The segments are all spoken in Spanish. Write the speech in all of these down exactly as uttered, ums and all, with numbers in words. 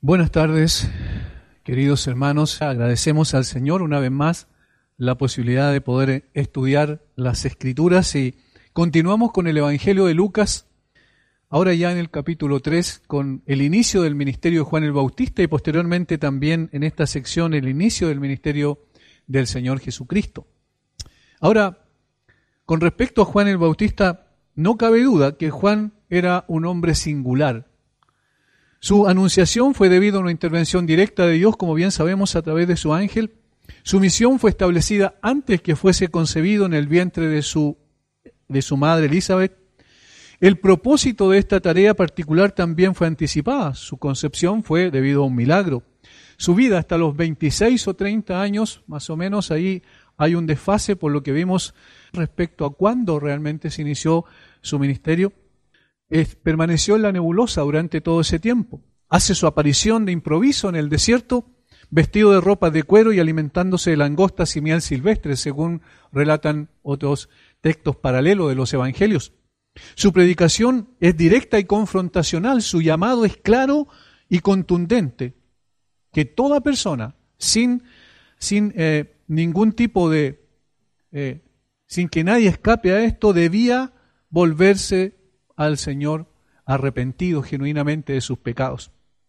Buenas tardes, queridos hermanos. Agradecemos al Señor una vez más la posibilidad de poder estudiar las Escrituras y continuamos con el Evangelio de Lucas, ahora ya en el capítulo tres, con el inicio del ministerio de Juan el Bautista y posteriormente también en esta sección el inicio del ministerio del Señor Jesucristo. Ahora, con respecto a Juan el Bautista, no cabe duda que Juan era un hombre singular. Su anunciación fue debido a una intervención directa de Dios, como bien sabemos, a través de su ángel. Su misión fue establecida antes que fuese concebido en el vientre de su, de su madre Elizabeth. El propósito de esta tarea particular también fue anticipada. Su concepción fue debido a un milagro. Su vida hasta los veintiséis o treinta años, más o menos, ahí hay un desfase por lo que vimos respecto a cuándo realmente se inició su ministerio. Es, permaneció en la nebulosa durante todo ese tiempo. Hace su aparición de improviso en el desierto, vestido de ropas de cuero y alimentándose de langostas y miel silvestre, según relatan otros textos paralelos de los evangelios. Su predicación es directa y confrontacional, su llamado es claro y contundente, que toda persona, sin, sin eh, ningún tipo de, eh, sin que nadie escape a esto, debía volverse al Señor arrepentido genuinamente de sus pecados.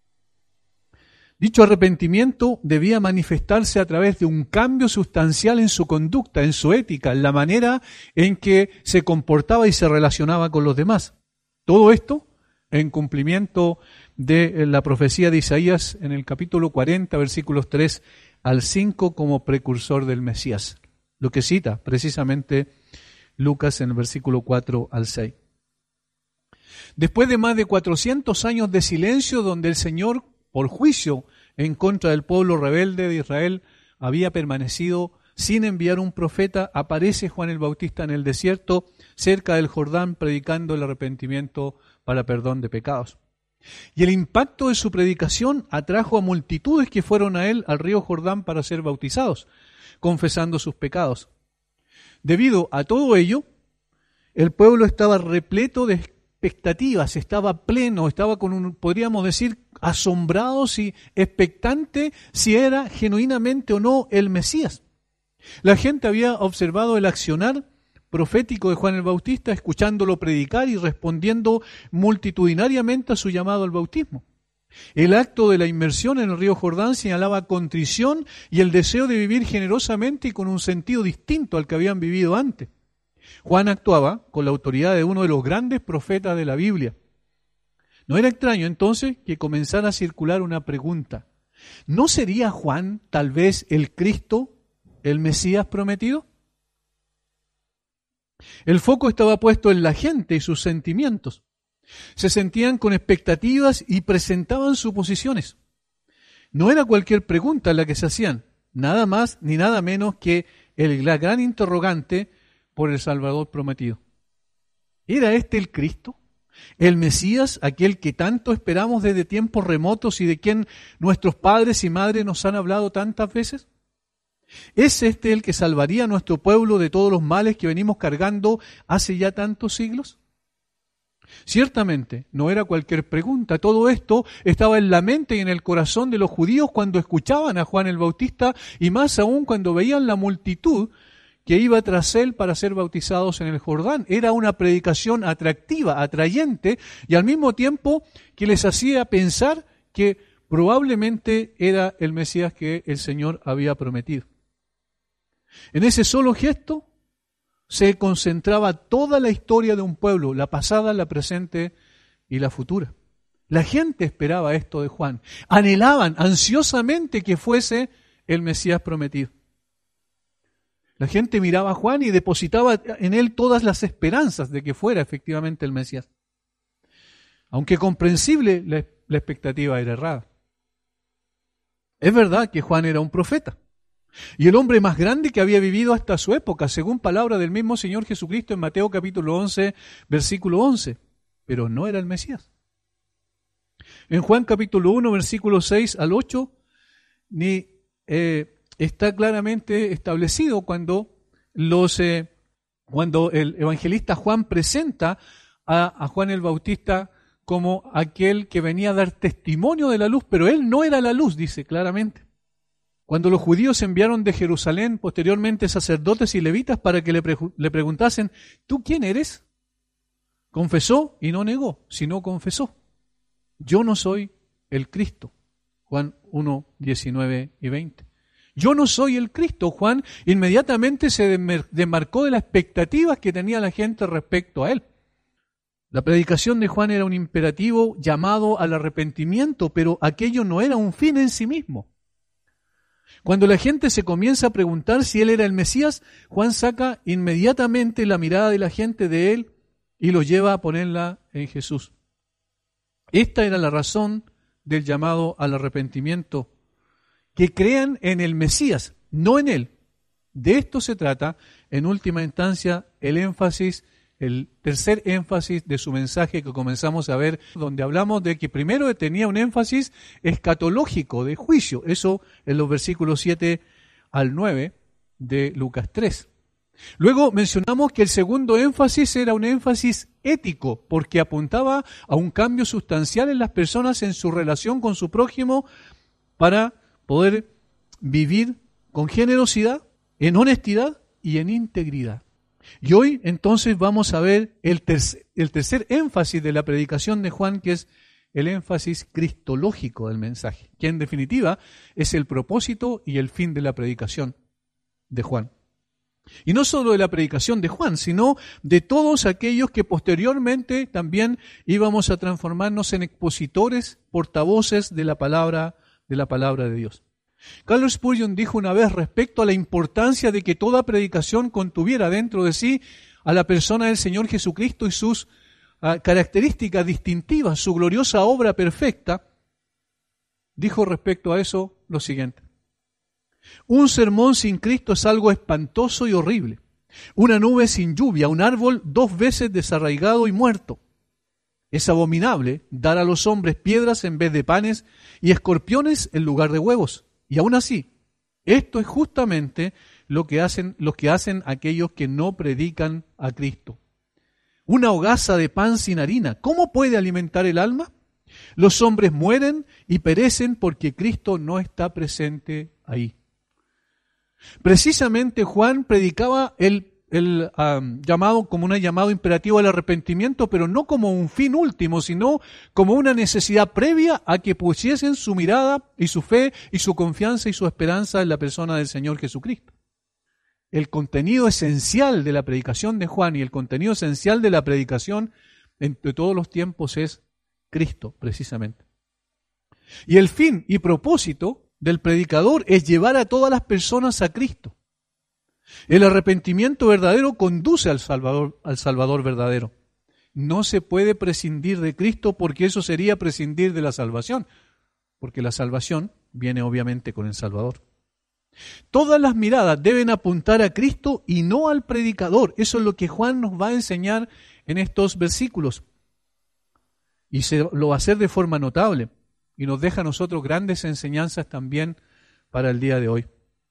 Dicho arrepentimiento debía manifestarse a través de un cambio sustancial en su conducta, en su ética, en la manera en que se comportaba y se relacionaba con los demás. Todo esto en cumplimiento de la profecía de Isaías en el capítulo cuarenta, versículos tres al cinco, como precursor del Mesías, lo que cita precisamente Lucas en el versículo cuatro al seis. Después de más de cuatrocientos años de silencio, donde el Señor, por juicio en contra del pueblo rebelde de Israel, había permanecido sin enviar un profeta, aparece Juan el Bautista en el desierto, cerca del Jordán, predicando el arrepentimiento para perdón de pecados. Y el impacto de su predicación atrajo a multitudes que fueron a él al río Jordán para ser bautizados, confesando sus pecados. Debido a todo ello, el pueblo estaba repleto de expectativas, estaba pleno, estaba con un, podríamos decir, asombrados y expectante si era genuinamente o no el Mesías. La gente había observado el accionar profético de Juan el Bautista, escuchándolo predicar y respondiendo multitudinariamente a su llamado al bautismo. El acto de la inmersión en el río Jordán señalaba contrición y el deseo de vivir generosamente y con un sentido distinto al que habían vivido antes. Juan actuaba con la autoridad de uno de los grandes profetas de la Biblia. No era extraño entonces que comenzara a circular una pregunta. ¿No sería Juan tal vez el Cristo, el Mesías prometido? El foco estaba puesto en la gente y sus sentimientos. Se sentían con expectativas y presentaban suposiciones. No era cualquier pregunta la que se hacían, nada más ni nada menos que el, la gran interrogante por el Salvador prometido. ¿Era este el Cristo? ¿El Mesías, aquel que tanto esperamos desde tiempos remotos y de quien nuestros padres y madres nos han hablado tantas veces? ¿Es este el que salvaría a nuestro pueblo de todos los males que venimos cargando hace ya tantos siglos? Ciertamente, no era cualquier pregunta. Todo esto estaba en la mente y en el corazón de los judíos cuando escuchaban a Juan el Bautista y más aún cuando veían la multitud que iba tras él para ser bautizados en el Jordán. Era una predicación atractiva, atrayente, y al mismo tiempo que les hacía pensar que probablemente era el Mesías que el Señor había prometido. En ese solo gesto se concentraba toda la historia de un pueblo, la pasada, la presente y la futura. La gente esperaba esto de Juan. Anhelaban ansiosamente que fuese el Mesías prometido. La gente miraba a Juan y depositaba en él todas las esperanzas de que fuera efectivamente el Mesías. Aunque comprensible, la, la expectativa era errada. Es verdad que Juan era un profeta y el hombre más grande que había vivido hasta su época, según palabra del mismo Señor Jesucristo en Mateo capítulo once, versículo once, pero no era el Mesías. En Juan capítulo uno, versículos seis al ocho, ni... Eh, está claramente establecido cuando, los, eh, cuando el evangelista Juan presenta a, a Juan el Bautista como aquel que venía a dar testimonio de la luz, pero él no era la luz, dice claramente. Cuando los judíos enviaron de Jerusalén posteriormente sacerdotes y levitas para que le, pre- le preguntasen, ¿tú quién eres? Confesó y no negó, sino confesó. Yo no soy el Cristo. Juan uno, diecinueve y veinte. Yo no soy el Cristo. Juan inmediatamente se demarcó de las expectativas que tenía la gente respecto a él. La predicación de Juan era un imperativo llamado al arrepentimiento, pero aquello no era un fin en sí mismo. Cuando la gente se comienza a preguntar si él era el Mesías, Juan saca inmediatamente la mirada de la gente de él y lo lleva a ponerla en Jesús. Esta era la razón del llamado al arrepentimiento, que crean en el Mesías, no en él. De esto se trata, en última instancia, el énfasis, el tercer énfasis de su mensaje que comenzamos a ver, donde hablamos de que primero tenía un énfasis escatológico, de juicio, eso en los versículos siete al nueve de Lucas tres. Luego mencionamos que el segundo énfasis era un énfasis ético, porque apuntaba a un cambio sustancial en las personas en su relación con su prójimo para poder vivir con generosidad, en honestidad y en integridad. Y hoy entonces vamos a ver el tercer, el tercer énfasis de la predicación de Juan, que es el énfasis cristológico del mensaje, que en definitiva es el propósito y el fin de la predicación de Juan. Y no solo de la predicación de Juan, sino de todos aquellos que posteriormente también íbamos a transformarnos en expositores, portavoces de la palabra, de la palabra de Dios. Carlos Spurgeon dijo una vez respecto a la importancia de que toda predicación contuviera dentro de sí a la persona del Señor Jesucristo y sus uh, características distintivas, su gloriosa obra perfecta, dijo respecto a eso lo siguiente: un sermón sin Cristo es algo espantoso y horrible. Una nube sin lluvia, un árbol dos veces desarraigado y muerto. Es abominable dar a los hombres piedras en vez de panes y escorpiones en lugar de huevos. Y aún así, esto es justamente lo que hacen, lo que hacen aquellos que no predican a Cristo. Una hogaza de pan sin harina, ¿cómo puede alimentar el alma? Los hombres mueren y perecen porque Cristo no está presente ahí. Precisamente Juan predicaba el, el um, llamado como un llamado imperativo al arrepentimiento, pero no como un fin último, sino como una necesidad previa a que pusiesen su mirada y su fe y su confianza y su esperanza en la persona del Señor Jesucristo. El contenido esencial de la predicación de Juan y el contenido esencial de la predicación de todos los tiempos es Cristo, precisamente. Y el fin y propósito del predicador es llevar a todas las personas a Cristo. El arrepentimiento verdadero conduce al Salvador, al Salvador verdadero. No se puede prescindir de Cristo porque eso sería prescindir de la salvación, porque la salvación viene obviamente con el Salvador. Todas las miradas deben apuntar a Cristo y no al predicador. Eso es lo que Juan nos va a enseñar en estos versículos. Y se lo va a hacer de forma notable. Y nos deja a nosotros grandes enseñanzas también para el día de hoy.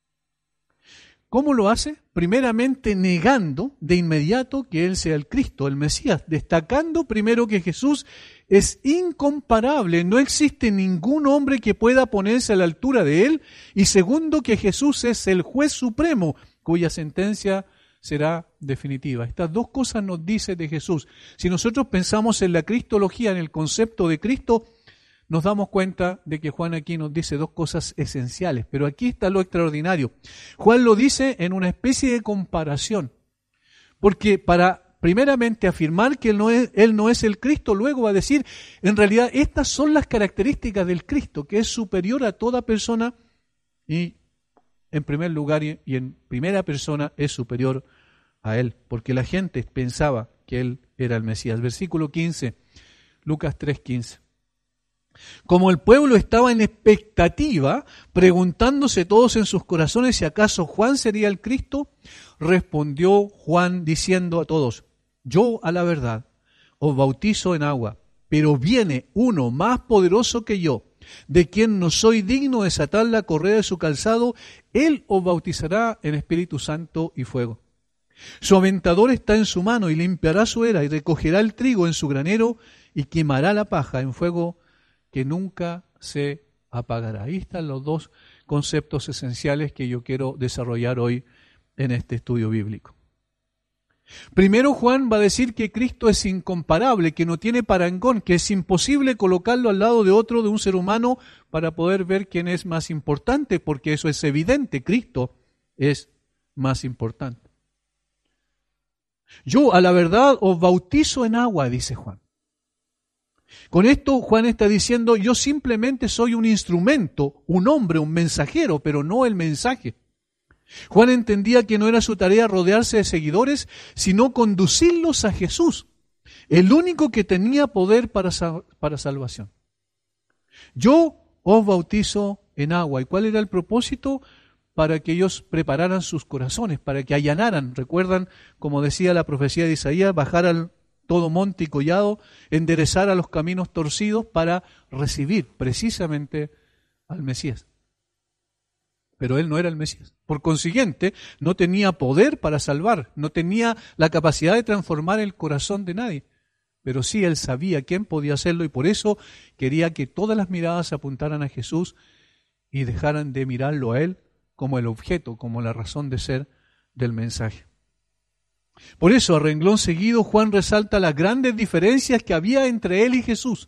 ¿Cómo lo hace? Primeramente negando de inmediato que Él sea el Cristo, el Mesías, destacando primero que Jesús es incomparable, no existe ningún hombre que pueda ponerse a la altura de Él, y segundo que Jesús es el juez supremo, cuya sentencia será definitiva. Estas dos cosas nos dice de Jesús. Si nosotros pensamos en la cristología, en el concepto de Cristo, nos damos cuenta de que Juan aquí nos dice dos cosas esenciales, pero aquí está lo extraordinario. Juan lo dice en una especie de comparación, porque para primeramente afirmar que él no es, él no es el Cristo, luego va a decir, en realidad estas son las características del Cristo, que es superior a toda persona y en primer lugar y en primera persona es superior a él, porque la gente pensaba que él era el Mesías. Versículo quince, Lucas tres quince. Como el pueblo estaba en expectativa, preguntándose todos en sus corazones si acaso Juan sería el Cristo, respondió Juan diciendo a todos, yo a la verdad os bautizo en agua, pero viene uno más poderoso que yo, de quien no soy digno de desatar la correa de su calzado, él os bautizará en Espíritu Santo y fuego. Su aventador está en su mano y limpiará su era y recogerá el trigo en su granero y quemará la paja en fuego que nunca se apagará. Ahí están los dos conceptos esenciales que yo quiero desarrollar hoy en este estudio bíblico. Primero, Juan va a decir que Cristo es incomparable, que no tiene parangón, que es imposible colocarlo al lado de otro, de un ser humano, para poder ver quién es más importante, porque eso es evidente, Cristo es más importante. Yo, a la verdad, os bautizo en agua, dice Juan. Con esto Juan está diciendo, yo simplemente soy un instrumento, un hombre, un mensajero, pero no el mensaje. Juan entendía que no era su tarea rodearse de seguidores, sino conducirlos a Jesús, el único que tenía poder para, para salvación. Yo os bautizo en agua. ¿Y cuál era el propósito? Para que ellos prepararan sus corazones, para que allanaran. Recuerdan, como decía la profecía de Isaías, bajar al todo monte y collado, enderezar a los caminos torcidos para recibir precisamente al Mesías. Pero él no era el Mesías. Por consiguiente, no tenía poder para salvar, no tenía la capacidad de transformar el corazón de nadie. Pero sí él sabía quién podía hacerlo y por eso quería que todas las miradas apuntaran a Jesús y dejaran de mirarlo a él como el objeto, como la razón de ser del mensaje. Por eso, a renglón seguido, Juan resalta las grandes diferencias que había entre él y Jesús.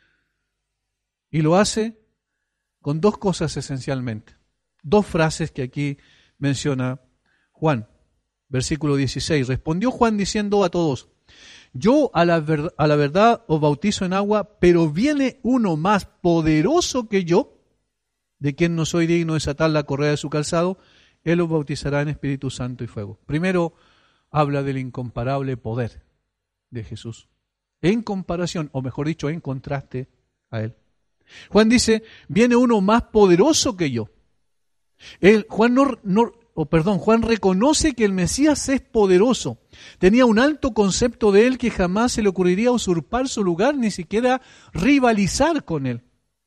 Y lo hace con dos cosas esencialmente. Dos frases que aquí menciona Juan. Versículo dieciséis. Respondió Juan diciendo a todos, yo a la, ver- a la verdad os bautizo en agua, pero viene uno más poderoso que yo, de quien no soy digno de desatar la correa de su calzado, él os bautizará en Espíritu Santo y fuego. Primero, habla del incomparable poder de Jesús. En comparación, o mejor dicho, en contraste a él. Juan dice, viene uno más poderoso que yo. Él, Juan no, no oh, perdón, Juan reconoce que el Mesías es poderoso. Tenía un alto concepto de él que jamás se le ocurriría usurpar su lugar, ni siquiera rivalizar con él.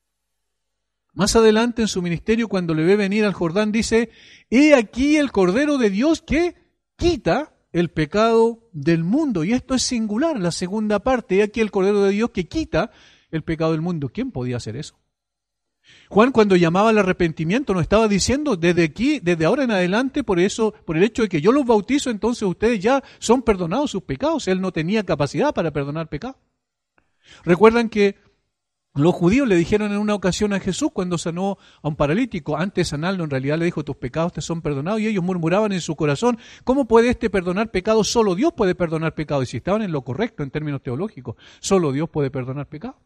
Más adelante en su ministerio, cuando le ve venir al Jordán, dice, he aquí el Cordero de Dios que quita el pecado del mundo. Y esto es singular, la segunda parte, he aquí el Cordero de Dios que quita el pecado del mundo. ¿Quién podía hacer eso? Juan, cuando llamaba al arrepentimiento, nos estaba diciendo, desde aquí, desde ahora en adelante, por eso, por el hecho de que yo los bautizo, entonces ustedes ya son perdonados sus pecados. Él no tenía capacidad para perdonar pecados. Recuerdan que los judíos le dijeron en una ocasión a Jesús cuando sanó a un paralítico, antes de sanarlo en realidad le dijo, tus pecados te son perdonados, y ellos murmuraban en su corazón, ¿cómo puede este perdonar pecados? Solo Dios puede perdonar pecados. Y si estaban en lo correcto en términos teológicos, solo Dios puede perdonar pecados.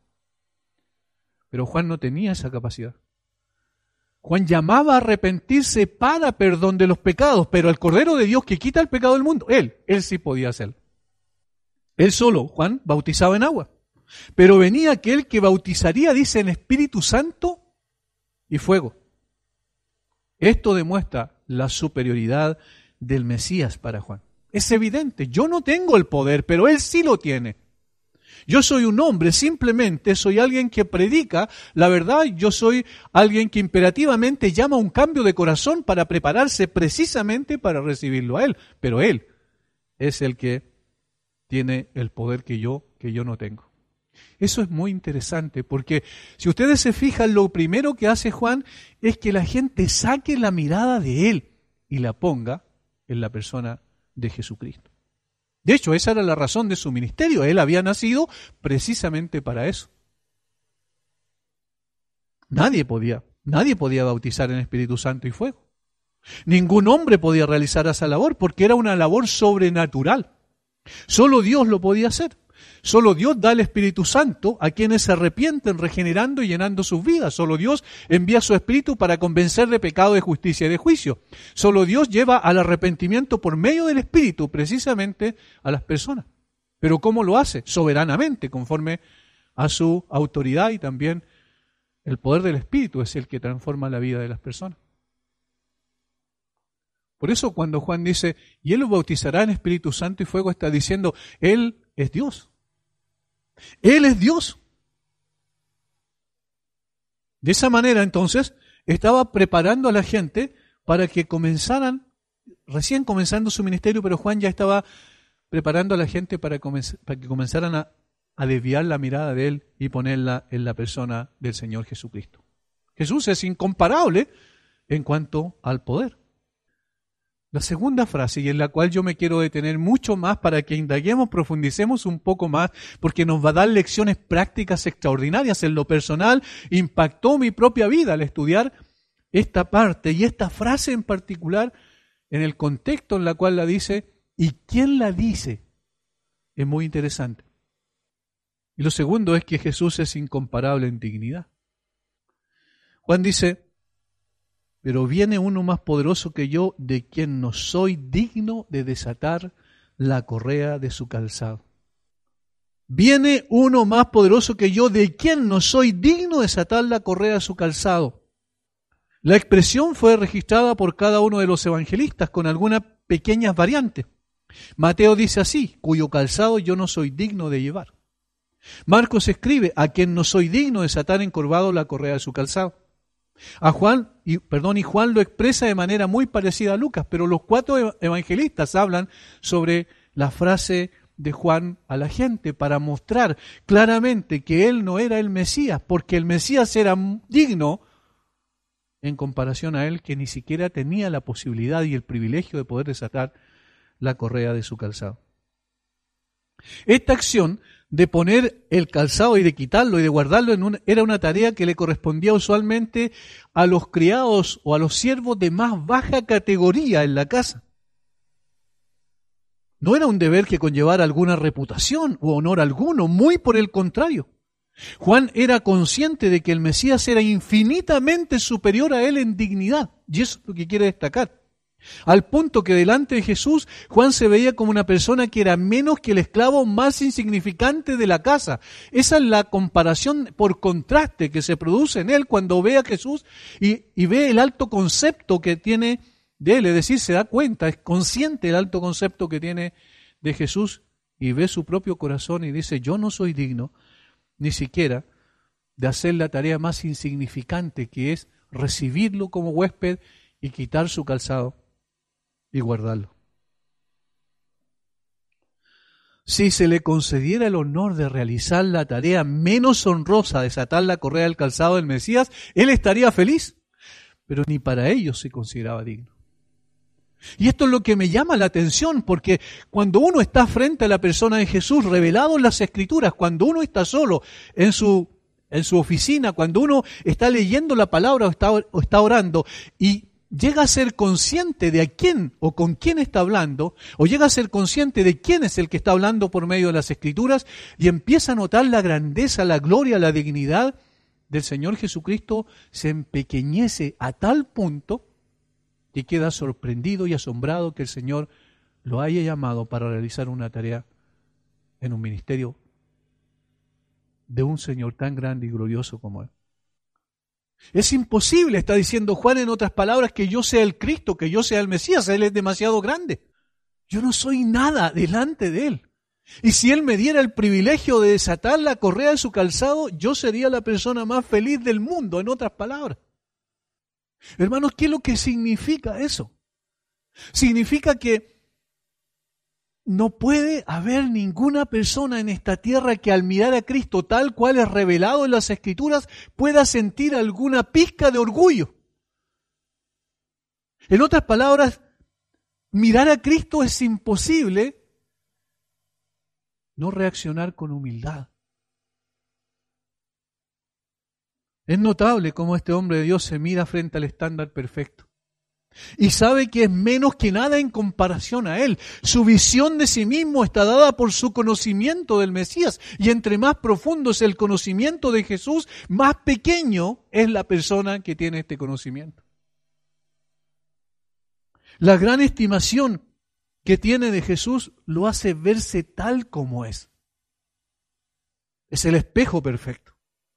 Pero Juan no tenía esa capacidad. Juan llamaba a arrepentirse para perdón de los pecados, pero el Cordero de Dios que quita el pecado del mundo, él, él sí podía hacerlo. Él solo, Juan, bautizaba en agua. Pero venía aquel que bautizaría, dice, en Espíritu Santo y fuego. Esto demuestra la superioridad del Mesías para Juan. Es evidente, yo no tengo el poder, pero él sí lo tiene. Yo soy un hombre, simplemente soy alguien que predica la verdad, yo soy alguien que imperativamente llama a un cambio de corazón para prepararse precisamente para recibirlo a él. Pero él es el que tiene el poder que yo, que yo no tengo. Eso es muy interesante porque si ustedes se fijan, lo primero que hace Juan es que la gente saque la mirada de él y la ponga en la persona de Jesucristo. De hecho, esa era la razón de su ministerio. Él había nacido precisamente para eso. Nadie podía, nadie podía bautizar en Espíritu Santo y fuego. Ningún hombre podía realizar esa labor porque era una labor sobrenatural. Solo Dios lo podía hacer. Solo Dios da el Espíritu Santo a quienes se arrepienten, regenerando y llenando sus vidas. Solo Dios envía su Espíritu para convencer de pecado, de justicia y de juicio. Solo Dios lleva al arrepentimiento por medio del Espíritu, precisamente a las personas. Pero ¿cómo lo hace? Soberanamente, conforme a su autoridad, y también el poder del Espíritu es el que transforma la vida de las personas. Por eso cuando Juan dice, y Él los bautizará en Espíritu Santo y fuego, está diciendo, Él es Dios. Él es Dios. De esa manera, entonces, estaba preparando a la gente para que comenzaran, recién comenzando su ministerio, pero Juan ya estaba preparando a la gente para, comenz- para que comenzaran a, a desviar la mirada de él y ponerla en la persona del Señor Jesucristo. Jesús es incomparable en cuanto al poder. La segunda frase, y en la cual yo me quiero detener mucho más para que indaguemos, profundicemos un poco más, porque nos va a dar lecciones prácticas extraordinarias. En lo personal, impactó mi propia vida al estudiar esta parte y esta frase en particular en el contexto en la cual la dice y quién la dice. Es muy interesante. Y lo segundo es que Jesús es incomparable en dignidad. Juan dice, pero viene uno más poderoso que yo, de quien no soy digno de desatar la correa de su calzado. Viene uno más poderoso que yo, de quien no soy digno de desatar la correa de su calzado. La expresión fue registrada por cada uno de los evangelistas con algunas pequeñas variantes. Mateo dice así, cuyo calzado yo no soy digno de llevar. Marcos escribe, a quien no soy digno de desatar encorvado la correa de su calzado. A Juan, y, perdón, y Juan lo expresa de manera muy parecida a Lucas, pero los cuatro evangelistas hablan sobre la frase de Juan a la gente para mostrar claramente que él no era el Mesías, porque el Mesías era digno en comparación a él, que ni siquiera tenía la posibilidad y el privilegio de poder desatar la correa de su calzado. Esta acción de poner el calzado y de quitarlo y de guardarlo en una, era una tarea que le correspondía usualmente a los criados o a los siervos de más baja categoría en la casa. No era un deber que conllevara alguna reputación o honor alguno, muy por el contrario. Juan era consciente de que el Mesías era infinitamente superior a él en dignidad, y eso es lo que quiere destacar. Al punto que delante de Jesús, Juan se veía como una persona que era menos que el esclavo más insignificante de la casa. Esa es la comparación por contraste que se produce en él cuando ve a Jesús y, y ve el alto concepto que tiene de él. Es decir, se da cuenta, es consciente del alto concepto que tiene de Jesús y ve su propio corazón y dice, yo no soy digno ni siquiera de hacer la tarea más insignificante, que es recibirlo como huésped y quitar su calzado y guardarlo. Si se le concediera el honor de realizar la tarea menos honrosa de desatar la correa del calzado del Mesías, él estaría feliz, pero ni para ellos se consideraba digno. Y esto es lo que me llama la atención, porque cuando uno está frente a la persona de Jesús, revelado en las Escrituras, cuando uno está solo en su, en su oficina, cuando uno está leyendo la palabra o está, o está orando y llega a ser consciente de a quién o con quién está hablando, o llega a ser consciente de quién es el que está hablando por medio de las Escrituras, y empieza a notar la grandeza, la gloria, la dignidad del Señor Jesucristo, se empequeñece a tal punto que queda sorprendido y asombrado que el Señor lo haya llamado para realizar una tarea en un ministerio de un Señor tan grande y glorioso como Él. Es imposible, está diciendo Juan en otras palabras, que yo sea el Cristo, que yo sea el Mesías. Él es demasiado grande. Yo no soy nada delante de Él. Y si Él me diera el privilegio de desatar la correa de su calzado, yo sería la persona más feliz del mundo, en otras palabras. Hermanos, ¿qué es lo que significa eso? Significa que no puede haber ninguna persona en esta tierra que al mirar a Cristo tal cual es revelado en las Escrituras pueda sentir alguna pizca de orgullo. En otras palabras, mirar a Cristo es imposible no reaccionar con humildad. Es notable cómo este hombre de Dios se mira frente al estándar perfecto. Y sabe que es menos que nada en comparación a Él. Su visión de sí mismo está dada por su conocimiento del Mesías. Y entre más profundo es el conocimiento de Jesús, más pequeño es la persona que tiene este conocimiento. La gran estimación que tiene de Jesús lo hace verse tal como es. Es el espejo perfecto.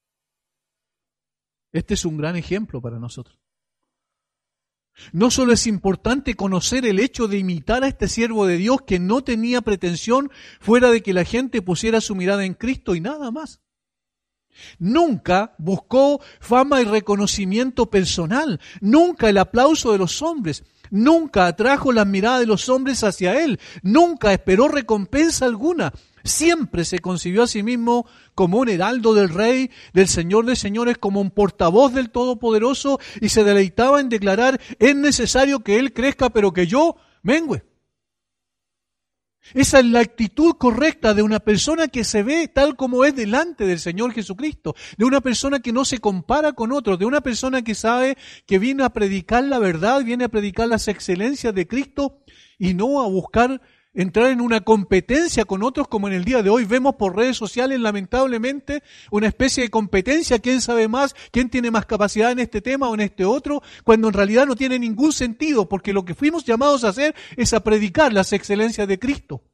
Este es un gran ejemplo para nosotros. No solo es importante conocer el hecho de imitar a este siervo de Dios que no tenía pretensión fuera de que la gente pusiera su mirada en Cristo y nada más. Nunca buscó fama y reconocimiento personal, nunca el aplauso de los hombres, nunca atrajo la mirada de los hombres hacia Él, nunca esperó recompensa alguna. Siempre se concibió a sí mismo como un heraldo del Rey, del Señor de señores, como un portavoz del Todopoderoso, y se deleitaba en declarar: es necesario que Él crezca, pero que yo mengüe. Esa es la actitud correcta de una persona que se ve tal como es delante del Señor Jesucristo, de una persona que no se compara con otros, de una persona que sabe que viene a predicar la verdad, viene a predicar las excelencias de Cristo y no a buscar entrar en una competencia con otros, como en el día de hoy vemos por redes sociales, lamentablemente, una especie de competencia: quién sabe más, quién tiene más capacidad en este tema o en este otro, cuando en realidad no tiene ningún sentido, porque lo que fuimos llamados a hacer es a predicar las excelencias de Cristo.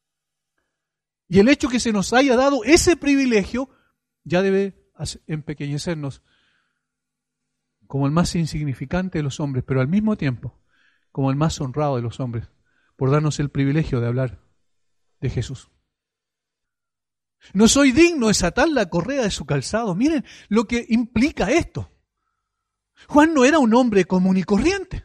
Y el hecho que se nos haya dado ese privilegio ya debe empequeñecernos como el más insignificante de los hombres, pero al mismo tiempo como el más honrado de los hombres, por darnos el privilegio de hablar de Jesús. No soy digno de desatar la correa de su calzado. Miren lo que implica esto. Juan no era un hombre común y corriente.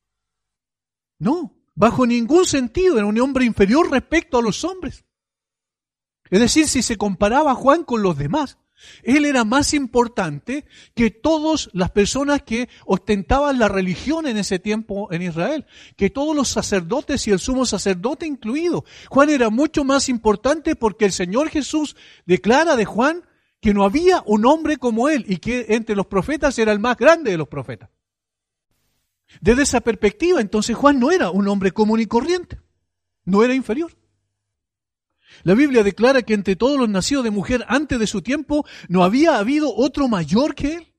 No, bajo ningún sentido era un hombre inferior respecto a los hombres. Es decir, si se comparaba a Juan con los demás, él era más importante que todas las personas que ostentaban la religión en ese tiempo en Israel, que todos los sacerdotes y el sumo sacerdote incluido. Juan era mucho más importante porque el Señor Jesús declara de Juan que no había un hombre como él y que entre los profetas era el más grande de los profetas. Desde esa perspectiva, entonces Juan no era un hombre común y corriente, no era inferior. La Biblia declara que entre todos los nacidos de mujer antes de su tiempo no había habido otro mayor que él.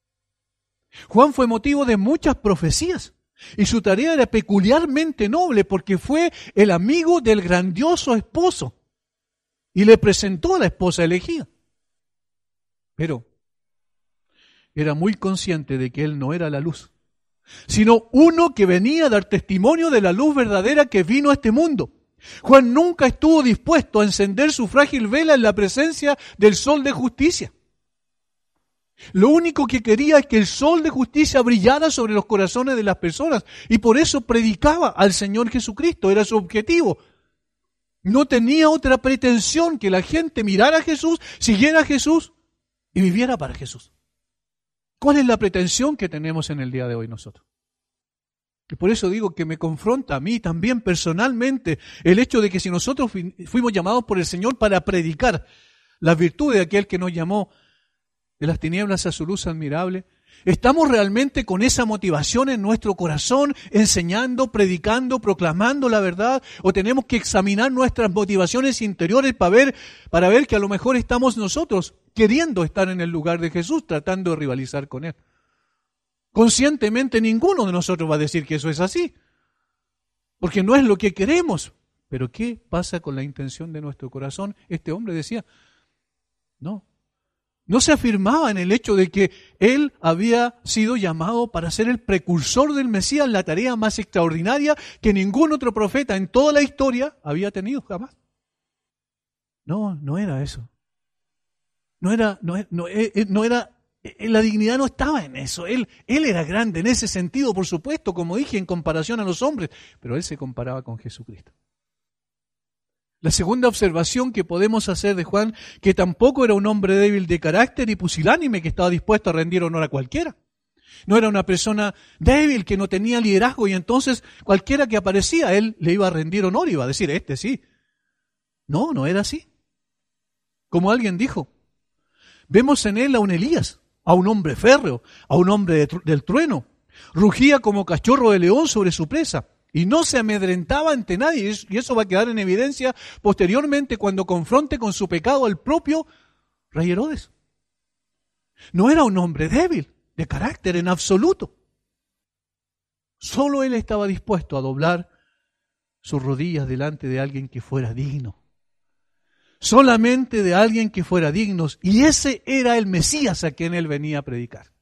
Juan fue motivo de muchas profecías y su tarea era peculiarmente noble porque fue el amigo del grandioso esposo y le presentó a la esposa elegida. Pero era muy consciente de que él no era la luz, sino uno que venía a dar testimonio de la luz verdadera que vino a este mundo. Juan nunca estuvo dispuesto a encender su frágil vela en la presencia del sol de justicia. Lo único que quería es que el sol de justicia brillara sobre los corazones de las personas y por eso predicaba al Señor Jesucristo, era su objetivo. No tenía otra pretensión que la gente mirara a Jesús, siguiera a Jesús y viviera para Jesús. ¿Cuál es la pretensión que tenemos en el día de hoy nosotros? Y por eso digo que me confronta a mí también personalmente el hecho de que si nosotros fuimos llamados por el Señor para predicar las virtudes de aquel que nos llamó de las tinieblas a su luz admirable, ¿estamos realmente con esa motivación en nuestro corazón, enseñando, predicando, proclamando la verdad? ¿O tenemos que examinar nuestras motivaciones interiores para ver, para ver que a lo mejor estamos nosotros queriendo estar en el lugar de Jesús, tratando de rivalizar con Él? Conscientemente ninguno de nosotros va a decir que eso es así, porque no es lo que queremos. Pero ¿qué pasa con la intención de nuestro corazón? Este hombre decía, no, no se afirmaba en el hecho de que él había sido llamado para ser el precursor del Mesías, la tarea más extraordinaria que ningún otro profeta en toda la historia había tenido jamás. No, no era eso. No era, no, no, no era la dignidad no estaba en eso. Él, él era grande en ese sentido, por supuesto, como dije, en comparación a los hombres, pero él se comparaba con Jesucristo. La segunda observación que podemos hacer de Juan, que tampoco era un hombre débil de carácter y pusilánime que estaba dispuesto a rendir honor a cualquiera. No era una persona débil que no tenía liderazgo y entonces cualquiera que aparecía, él le iba a rendir honor y iba a decir, este sí. No, no era así. Como alguien dijo, vemos en él a un Elías, a un hombre férreo, a un hombre de tr- del trueno. Rugía como cachorro de león sobre su presa y no se amedrentaba ante nadie. Y eso va a quedar en evidencia posteriormente cuando confronte con su pecado al propio rey Herodes. No era un hombre débil de carácter en absoluto. Solo él estaba dispuesto a doblar sus rodillas delante de alguien que fuera digno. Solamente de alguien que fuera digno. Y ese era el Mesías a quien él venía a predicar.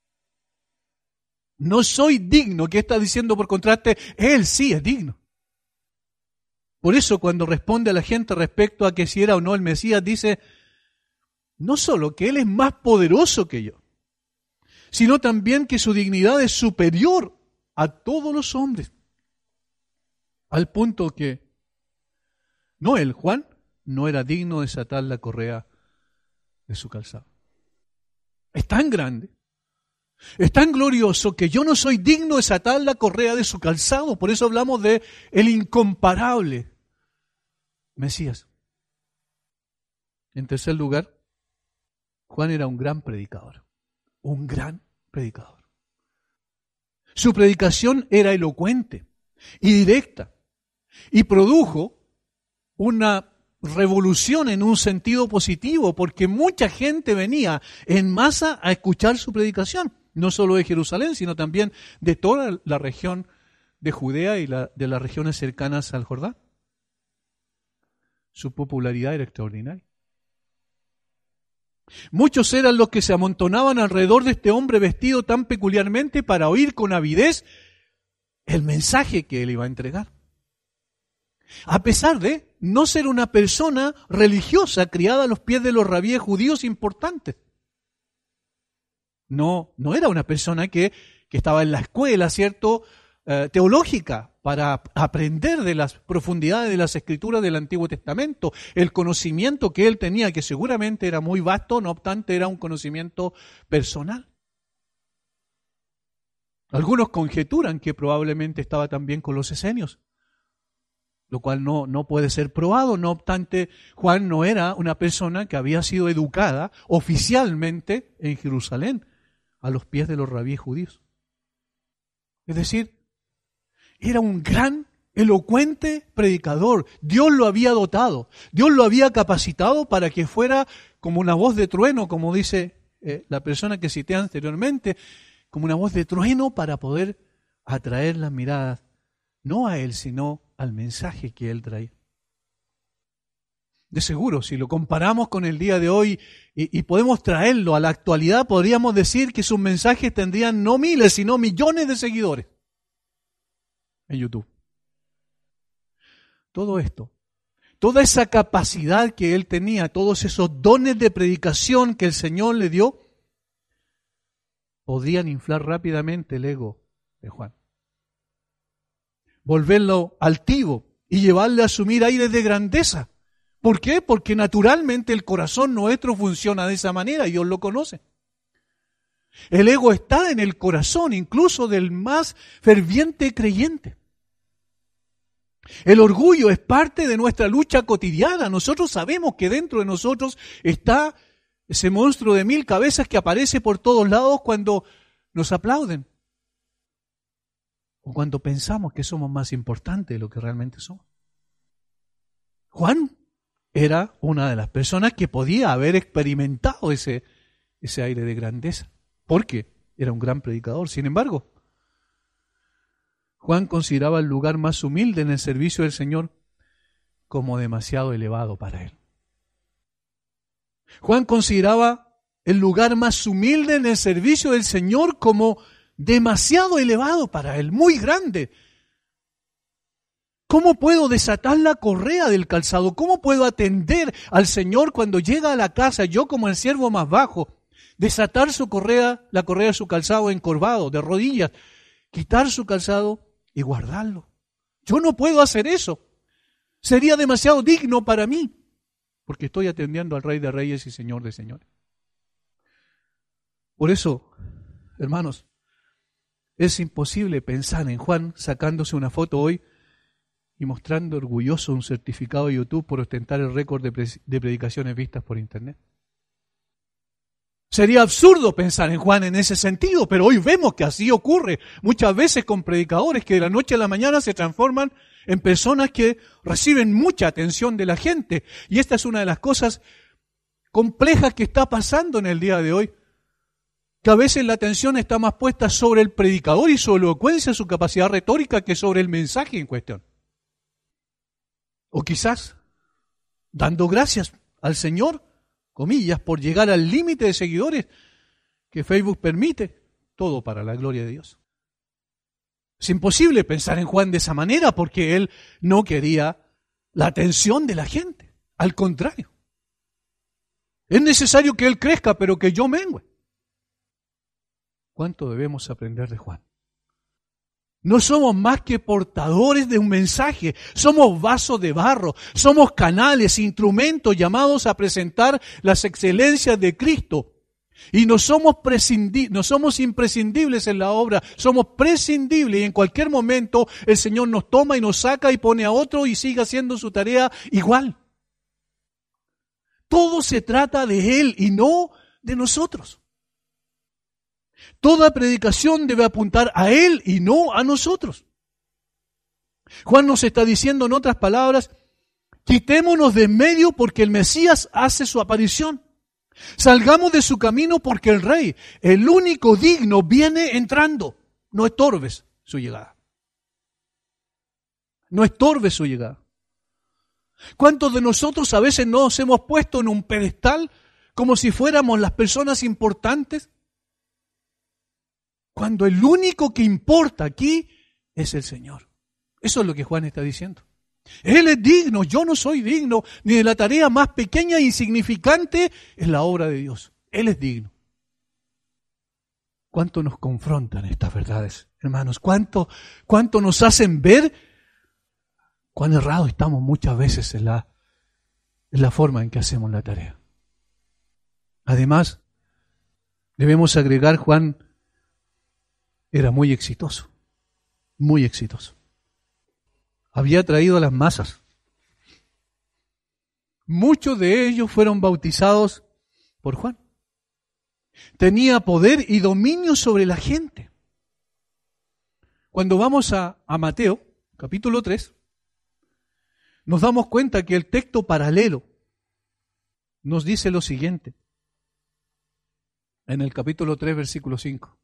No soy digno, ¿qué está diciendo por contraste? Él sí es digno. Por eso cuando responde a la gente respecto a que si era o no el Mesías, dice, no solo que él es más poderoso que yo, sino también que su dignidad es superior a todos los hombres. Al punto que, no él, Juan, no era digno de desatar la correa de su calzado. Es tan grande, es tan glorioso que yo no soy digno de desatar la correa de su calzado. Por eso hablamos de el incomparable Mesías. En tercer lugar, Juan era un gran predicador, un gran predicador. Su predicación era elocuente y directa y produjo una revolución en un sentido positivo, porque mucha gente venía en masa a escuchar su predicación, no solo de Jerusalén, sino también de toda la región de Judea y la, de las regiones cercanas al Jordán. Su popularidad era extraordinaria. Muchos eran los que se amontonaban alrededor de este hombre vestido tan peculiarmente para oír con avidez el mensaje que él iba a entregar. A pesar de no ser una persona religiosa criada a los pies de los rabíes judíos importantes. No, no era una persona que, que estaba en la escuela, ¿cierto?, eh, teológica, para aprender de las profundidades de las escrituras del Antiguo Testamento. El conocimiento que él tenía, que seguramente era muy vasto, no obstante era un conocimiento personal. Algunos conjeturan que probablemente estaba también con los esenios, lo cual no, no puede ser probado. No obstante, Juan no era una persona que había sido educada oficialmente en Jerusalén a los pies de los rabíes judíos. Es decir, era un gran, elocuente predicador. Dios lo había dotado, Dios lo había capacitado para que fuera como una voz de trueno, como dice eh, la persona que cité anteriormente, como una voz de trueno para poder atraer las miradas, no a él, sino al mensaje que él traía. De seguro, si lo comparamos con el día de hoy y, y podemos traerlo a la actualidad, podríamos decir que sus mensajes tendrían no miles, sino millones de seguidores en YouTube. Todo esto, toda esa capacidad que él tenía, todos esos dones de predicación que el Señor le dio, podrían inflar rápidamente el ego de Juan. Volverlo altivo y llevarle a asumir aires de grandeza. ¿Por qué? Porque naturalmente el corazón nuestro funciona de esa manera, y Dios lo conoce. El ego está en el corazón, incluso del más ferviente creyente. El orgullo es parte de nuestra lucha cotidiana. Nosotros sabemos que dentro de nosotros está ese monstruo de mil cabezas que aparece por todos lados cuando nos aplauden o cuando pensamos que somos más importantes de lo que realmente somos. Juan era una de las personas que podía haber experimentado ese, ese aire de grandeza, porque era un gran predicador. Sin embargo, Juan consideraba el lugar más humilde en el servicio del Señor como demasiado elevado para él. Juan consideraba el lugar más humilde en el servicio del Señor como demasiado elevado para él, muy grande. ¿Cómo puedo desatar la correa del calzado? ¿Cómo puedo atender al Señor cuando llega a la casa, yo como el siervo más bajo, desatar su correa, la correa de su calzado encorvado, de rodillas, quitar su calzado y guardarlo? Yo no puedo hacer eso. Sería demasiado digno para mí, porque estoy atendiendo al Rey de Reyes y Señor de Señores. Por eso, hermanos, es imposible pensar en Juan sacándose una foto hoy y mostrando orgulloso un certificado de YouTube por ostentar el récord de, pre- de predicaciones vistas por Internet. Sería absurdo pensar en Juan en ese sentido, pero hoy vemos que así ocurre muchas veces con predicadores que de la noche a la mañana se transforman en personas que reciben mucha atención de la gente. Y esta es una de las cosas complejas que está pasando en el día de hoy, que a veces la atención está más puesta sobre el predicador y su elocuencia, su capacidad retórica, que sobre el mensaje en cuestión. O quizás dando gracias al Señor, comillas, por llegar al límite de seguidores que Facebook permite, todo para la gloria de Dios. Es imposible pensar en Juan de esa manera porque él no quería la atención de la gente. Al contrario, es necesario que él crezca, pero que yo mengüe. ¿Cuánto debemos aprender de Juan? No somos más que portadores de un mensaje. Somos vasos de barro. Somos canales, instrumentos llamados a presentar las excelencias de Cristo. Y no somos, prescindi- no somos imprescindibles en la obra. Somos prescindibles y en cualquier momento el Señor nos toma y nos saca y pone a otro y sigue haciendo su tarea igual. Todo se trata de Él y no de nosotros. Toda predicación debe apuntar a Él y no a nosotros. Juan nos está diciendo en otras palabras, quitémonos de en medio porque el Mesías hace su aparición. Salgamos de su camino porque el Rey, el único digno, viene entrando. No estorbes su llegada. No estorbes su llegada. ¿Cuántos de nosotros a veces nos hemos puesto en un pedestal como si fuéramos las personas importantes? Cuando el único que importa aquí es el Señor. Eso es lo que Juan está diciendo. Él es digno, yo no soy digno, ni de la tarea más pequeña e insignificante es la obra de Dios. Él es digno. ¿Cuánto nos confrontan estas verdades, hermanos? ¿Cuánto, cuánto nos hacen ver cuán errados estamos muchas veces en la, en la forma en que hacemos la tarea? Además, debemos agregar, Juan era muy exitoso, muy exitoso. Había traído a las masas. Muchos de ellos fueron bautizados por Juan. Tenía poder y dominio sobre la gente. Cuando vamos a, a Mateo, capítulo tres, nos damos cuenta que el texto paralelo nos dice lo siguiente. En el capítulo tres, versículo cinco.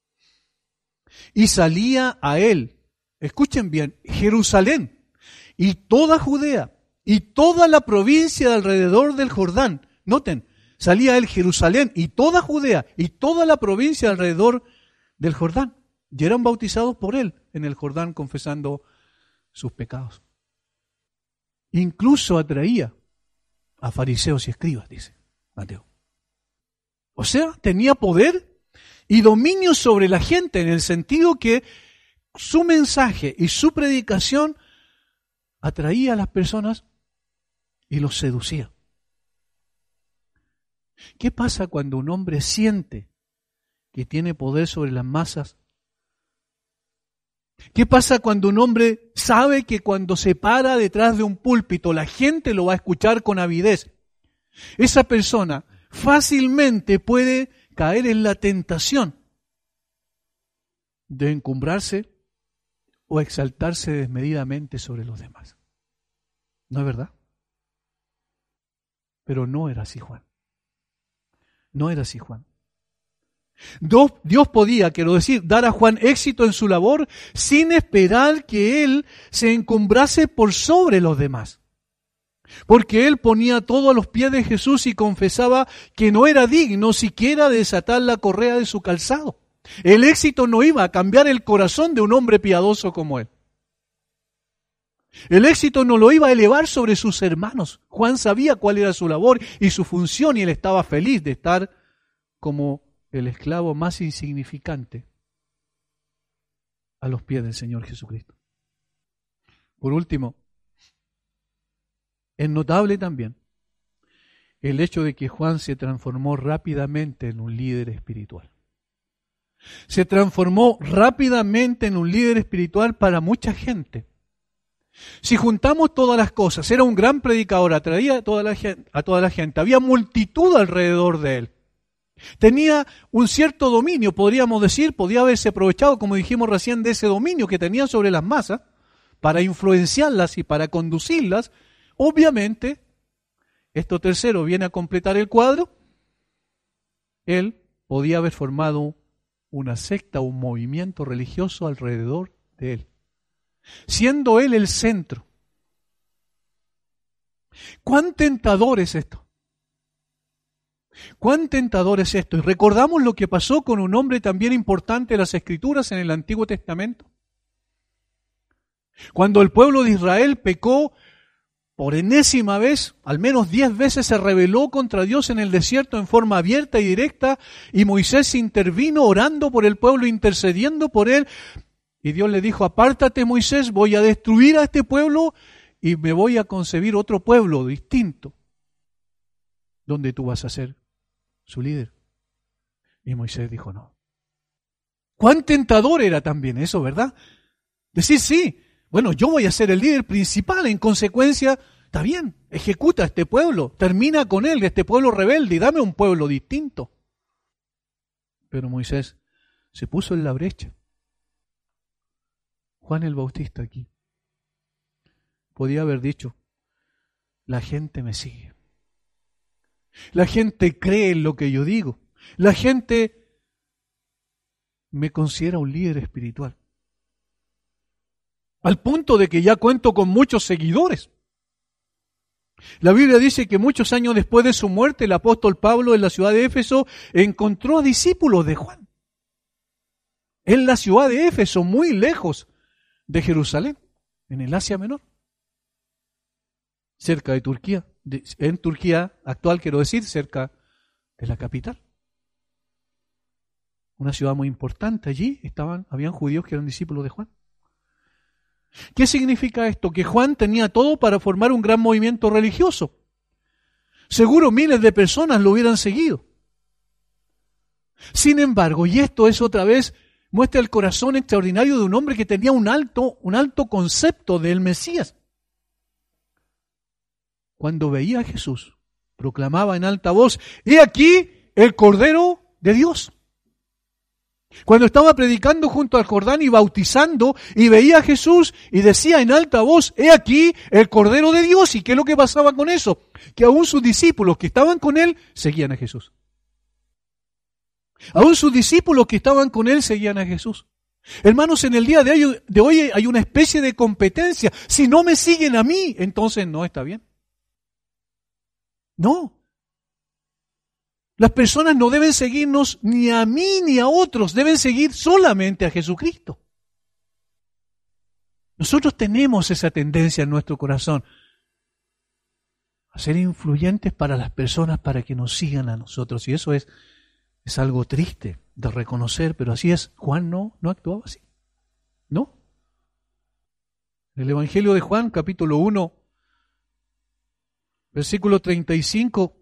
Y salía a él, escuchen bien, Jerusalén y toda Judea y toda la provincia de alrededor del Jordán. Noten, salía a él Jerusalén y toda Judea y toda la provincia alrededor del Jordán. Y eran bautizados por él en el Jordán confesando sus pecados. Incluso atraía a fariseos y escribas, dice Mateo. O sea, tenía poder y dominio sobre la gente en el sentido que su mensaje y su predicación atraía a las personas y los seducía. ¿Qué pasa cuando un hombre siente que tiene poder sobre las masas? ¿Qué pasa cuando un hombre sabe que cuando se para detrás de un púlpito la gente lo va a escuchar con avidez? Esa persona fácilmente puede caer en la tentación de encumbrarse o exaltarse desmedidamente sobre los demás. ¿No es verdad? Pero no era así Juan. No era así Juan. Dios, Dios podía, quiero decir, dar a Juan éxito en su labor sin esperar que él se encumbrase por sobre los demás. Porque él ponía todo a los pies de Jesús y confesaba que no era digno siquiera de desatar la correa de su calzado. El éxito no iba a cambiar el corazón de un hombre piadoso como él. El éxito no lo iba a elevar sobre sus hermanos. Juan sabía cuál era su labor y su función y él estaba feliz de estar como el esclavo más insignificante a los pies del Señor Jesucristo. Por último, es notable también el hecho de que Juan se transformó rápidamente en un líder espiritual. Se transformó rápidamente en un líder espiritual para mucha gente. Si juntamos todas las cosas, era un gran predicador, atraía a toda la gente, a toda la gente. Había multitud alrededor de él. Tenía un cierto dominio, podríamos decir, podía haberse aprovechado, como dijimos recién, de ese dominio que tenía sobre las masas para influenciarlas y para conducirlas. Obviamente, esto tercero viene a completar el cuadro. Él podía haber formado una secta, un movimiento religioso alrededor de él, siendo él el centro. ¿Cuán tentador es esto? ¿Cuán tentador es esto? Y recordamos lo que pasó con un hombre también importante de las Escrituras en el Antiguo Testamento. Cuando el pueblo de Israel pecó por enésima vez, al menos diez veces se rebeló contra Dios en el desierto en forma abierta y directa, y Moisés intervino orando por el pueblo, intercediendo por él, Y Dios le dijo, apártate Moisés, voy a destruir a este pueblo y me voy a concebir otro pueblo distinto, donde tú vas a ser su líder. Y Moisés dijo, no. Cuán tentador era también eso, ¿verdad? Decir, sí, bueno, yo voy a ser el líder principal, en consecuencia, está bien, ejecuta a este pueblo, termina con él, este pueblo rebelde, y dame un pueblo distinto. Pero Moisés se puso en la brecha. Juan el Bautista aquí podía haber dicho, la gente me sigue. La gente cree en lo que yo digo. La gente me considera un líder espiritual. Al punto de que ya cuento con muchos seguidores. La Biblia dice que muchos años después de su muerte, el apóstol Pablo en la ciudad de Éfeso encontró a discípulos de Juan. En la ciudad de Éfeso, muy lejos de Jerusalén, en el Asia Menor. Cerca de Turquía. De, en Turquía actual, quiero decir, cerca de la capital. Una ciudad muy importante. Allí estaban, habían judíos que eran discípulos de Juan. ¿Qué significa esto? Que Juan tenía todo para formar un gran movimiento religioso. Seguro miles de personas lo hubieran seguido. Sin embargo, y esto es otra vez, muestra el corazón extraordinario de un hombre que tenía un alto, un alto concepto del Mesías. Cuando veía a Jesús, proclamaba en alta voz, ¡he aquí el Cordero de Dios! Cuando estaba predicando junto al Jordán y bautizando, y veía a Jesús y decía en alta voz, ¡he aquí el Cordero de Dios! ¿Y qué es lo que pasaba con eso? Que aún sus discípulos que estaban con él, seguían a Jesús. Aún sus discípulos que estaban con él, seguían a Jesús. Hermanos, en el día de hoy, de hoy hay una especie de competencia. Si no me siguen a mí, entonces no está bien. No. Las personas no deben seguirnos ni a mí ni a otros, deben seguir solamente a Jesucristo. Nosotros tenemos esa tendencia en nuestro corazón a ser influyentes para las personas para que nos sigan a nosotros. Y eso es, es algo triste de reconocer, pero así es. Juan no, no actuaba así. ¿No? En el Evangelio de Juan, capítulo uno, versículo treinta y cinco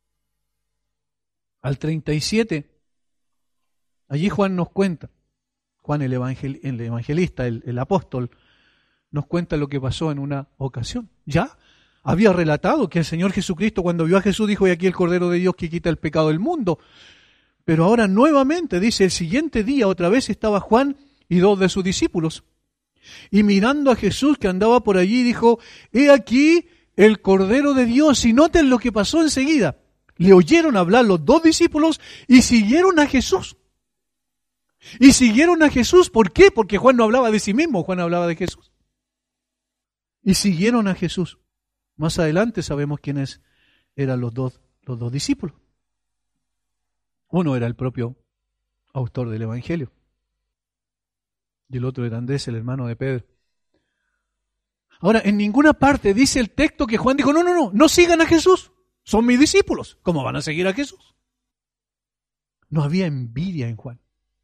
al treinta y siete, allí Juan nos cuenta, Juan el, evangel, el evangelista, el, el apóstol, nos cuenta lo que pasó en una ocasión. Ya había relatado que el Señor Jesucristo, cuando vio a Jesús, dijo, y aquí el Cordero de Dios que quita el pecado del mundo. Pero ahora nuevamente, dice, el siguiente día otra vez estaba Juan y dos de sus discípulos. Y mirando a Jesús que andaba por allí, dijo, he aquí el Cordero de Dios. Y noten lo que pasó enseguida. Le oyeron hablar los dos discípulos y siguieron a Jesús. Y siguieron a Jesús. ¿Por qué? Porque Juan no hablaba de sí mismo, Juan hablaba de Jesús. Y siguieron a Jesús. Más adelante sabemos quiénes eran los dos, los dos discípulos. Uno era el propio autor del Evangelio. Y el otro era Andrés, el hermano de Pedro. Ahora, en ninguna parte dice el texto que Juan dijo, no, no, no, no sigan a Jesús. Son mis discípulos. ¿Cómo van a seguir a Jesús? No había envidia en Juan.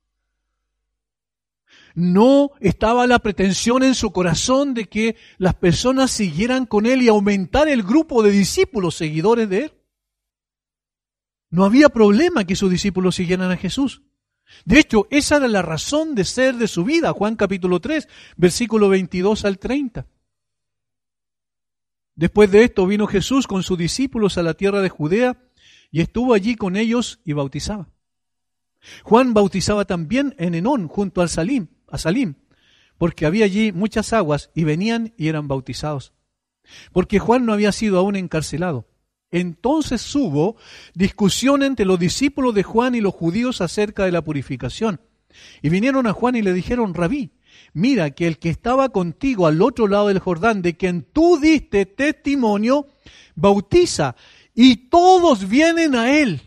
No estaba la pretensión en su corazón de que las personas siguieran con él y aumentar el grupo de discípulos seguidores de él. No había problema que sus discípulos siguieran a Jesús. De hecho, esa era la razón de ser de su vida. Juan capítulo tres, versículo veintidós al treinta. Después de esto vino Jesús con sus discípulos a la tierra de Judea y estuvo allí con ellos y bautizaba. Juan bautizaba también en Enón, junto al Salim, a Salim, porque había allí muchas aguas y venían y eran bautizados. Porque Juan no había sido aún encarcelado. Entonces hubo discusión entre los discípulos de Juan y los judíos acerca de la purificación. Y vinieron a Juan y le dijeron, Rabí, mira que el que estaba contigo al otro lado del Jordán, de quien tú diste testimonio, bautiza, y todos vienen a él.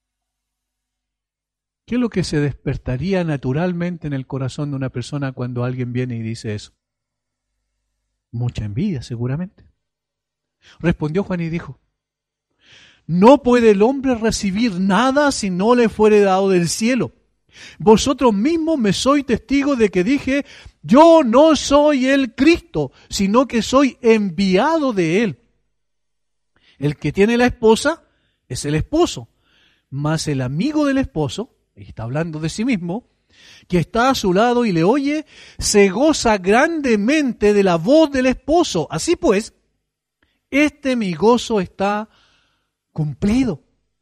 ¿Qué es lo que se despertaría naturalmente en el corazón de una persona cuando alguien viene y dice eso? Mucha envidia, seguramente. Respondió Juan y dijo, no puede el hombre recibir nada si no le fuere dado del cielo. Vosotros mismos me sois testigos de que dije, yo no soy el Cristo, sino que soy enviado de Él. El que tiene la esposa es el esposo, mas el amigo del esposo, y está hablando de sí mismo, que está a su lado y le oye, se goza grandemente de la voz del esposo. Así pues, este mi gozo está cumplido.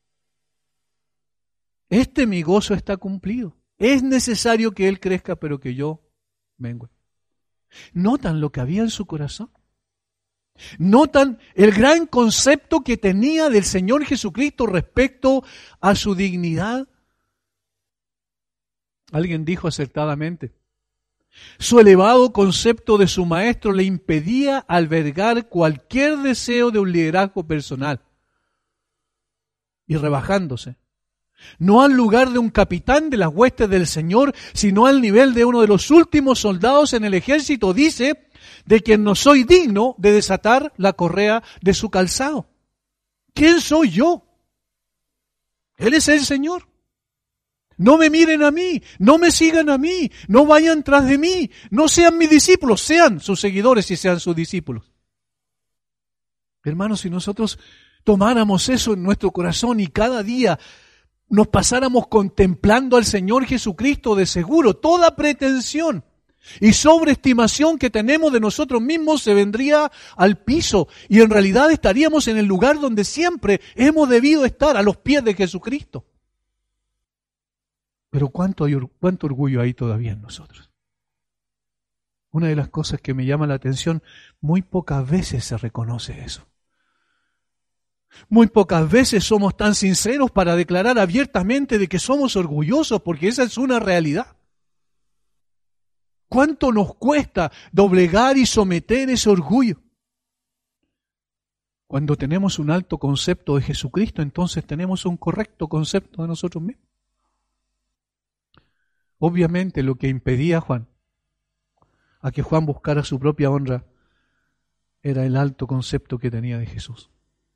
Este mi gozo está cumplido. Es necesario que Él crezca, pero que yo mengue. ¿Notan lo que había en su corazón? ¿Notan el gran concepto que tenía del Señor Jesucristo respecto a su dignidad? Alguien dijo acertadamente, su elevado concepto de su maestro le impedía albergar cualquier deseo de un liderazgo personal. Y rebajándose, no al lugar de un capitán de las huestes del Señor, sino al nivel de uno de los últimos soldados en el ejército, dice, de quien no soy digno de desatar la correa de su calzado. ¿Quién soy yo? Él es el Señor. No me miren a mí, no me sigan a mí, no vayan tras de mí, no sean mis discípulos, sean sus seguidores y sean sus discípulos. Hermanos, si nosotros tomáramos eso en nuestro corazón y cada día nos pasáramos contemplando al Señor Jesucristo, de seguro toda pretensión y sobreestimación que tenemos de nosotros mismos se vendría al piso y en realidad estaríamos en el lugar donde siempre hemos debido estar, a los pies de Jesucristo. Pero cuánto, hay, cuánto orgullo hay todavía en nosotros. Una de las cosas que me llama la atención, muy pocas veces se reconoce eso. Muy pocas veces somos tan sinceros para declarar abiertamente de que somos orgullosos, porque esa es una realidad. ¿Cuánto nos cuesta doblegar y someter ese orgullo? Cuando tenemos un alto concepto de Jesucristo, entonces tenemos un correcto concepto de nosotros mismos. Obviamente lo que impedía a Juan, a que Juan buscara su propia honra, era el alto concepto que tenía de Jesús.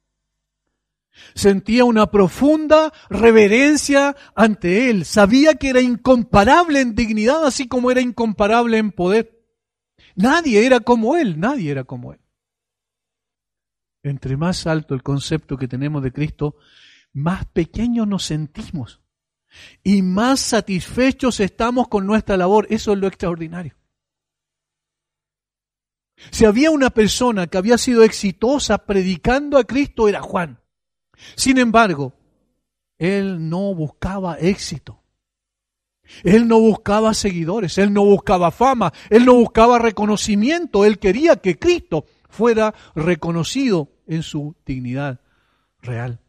Sentía una profunda reverencia ante Él. Sabía que era incomparable en dignidad, así como era incomparable en poder. Nadie era como Él, nadie era como Él. Entre más alto el concepto que tenemos de Cristo, más pequeños nos sentimos. Y más satisfechos estamos con nuestra labor. Eso es lo extraordinario. Si había una persona que había sido exitosa predicando a Cristo, era Juan. Sin embargo, él no buscaba éxito. Él no buscaba seguidores, él no buscaba fama, él no buscaba reconocimiento. Él quería que Cristo fuera reconocido en su dignidad real.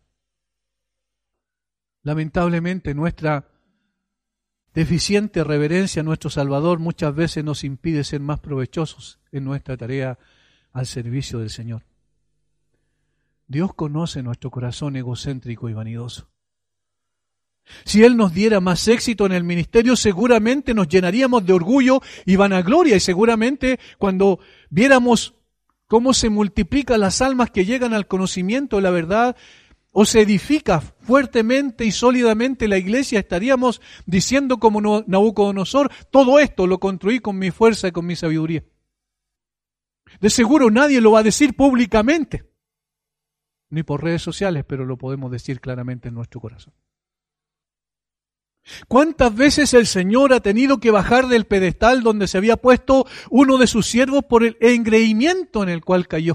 Lamentablemente, nuestra deficiente reverencia a nuestro Salvador muchas veces nos impide ser más provechosos en nuestra tarea al servicio del Señor. Dios conoce nuestro corazón egocéntrico y vanidoso. Si Él nos diera más éxito en el ministerio, seguramente nos llenaríamos de orgullo y vanagloria, y seguramente cuando viéramos cómo se multiplican las almas que llegan al conocimiento de la verdad, o se edifica fuertemente y sólidamente la iglesia, estaríamos diciendo como Nabucodonosor, todo esto lo construí con mi fuerza y con mi sabiduría. De seguro nadie lo va a decir públicamente, ni por redes sociales, pero lo podemos decir claramente en nuestro corazón. ¿Cuántas veces el Señor ha tenido que bajar del pedestal donde se había puesto uno de sus siervos por el engreimiento en el cual cayó?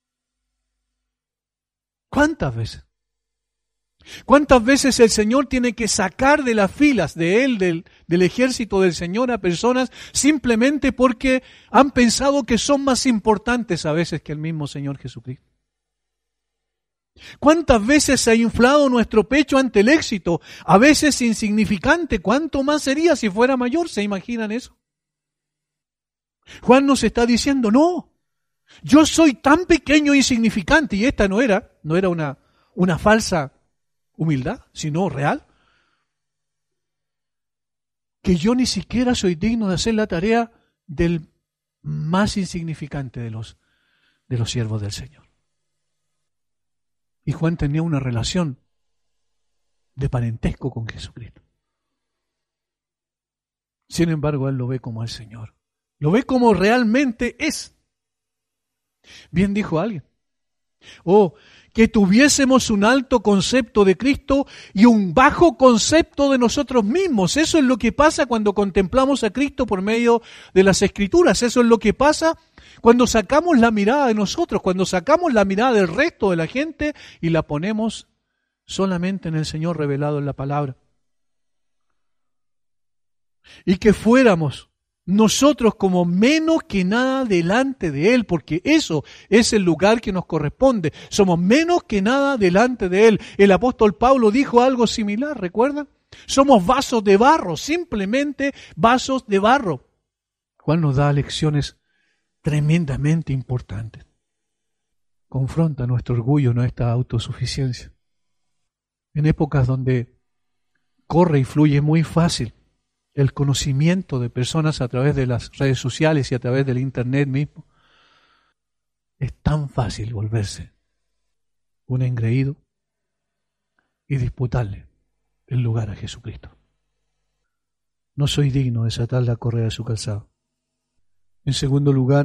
¿Cuántas veces? ¿Cuántas veces el Señor tiene que sacar de las filas de Él, del, del ejército del Señor, a personas simplemente porque han pensado que son más importantes a veces que el mismo Señor Jesucristo? ¿Cuántas veces se ha inflado nuestro pecho ante el éxito? A veces insignificante. ¿Cuánto más sería si fuera mayor? ¿Se imaginan eso? Juan nos está diciendo, no, yo soy tan pequeño e insignificante, y esta no era, no era una, una falsa humildad, sino real, que yo ni siquiera soy digno de hacer la tarea del más insignificante de los, de los siervos del Señor. Y Juan tenía una relación de parentesco con Jesucristo. Sin embargo, él lo ve como el Señor. Lo ve como realmente es. Bien dijo alguien. Oh, que tuviésemos un alto concepto de Cristo y un bajo concepto de nosotros mismos. Eso es lo que pasa cuando contemplamos a Cristo por medio de las Escrituras. Eso es lo que pasa cuando sacamos la mirada de nosotros, cuando sacamos la mirada del resto de la gente y la ponemos solamente en el Señor revelado en la palabra. Y que fuéramos nosotros como menos que nada delante de Él, porque eso es el lugar que nos corresponde. Somos menos que nada delante de Él. El apóstol Pablo dijo algo similar, ¿recuerdan? Somos vasos de barro, simplemente vasos de barro. Juan nos da lecciones tremendamente importantes. Confronta nuestro orgullo, nuestra autosuficiencia. En épocas donde corre y fluye muy fácil el conocimiento de personas a través de las redes sociales y a través del internet mismo, es tan fácil volverse un engreído y disputarle el lugar a Jesucristo. No soy digno de desatar la correa de su calzado. En segundo lugar,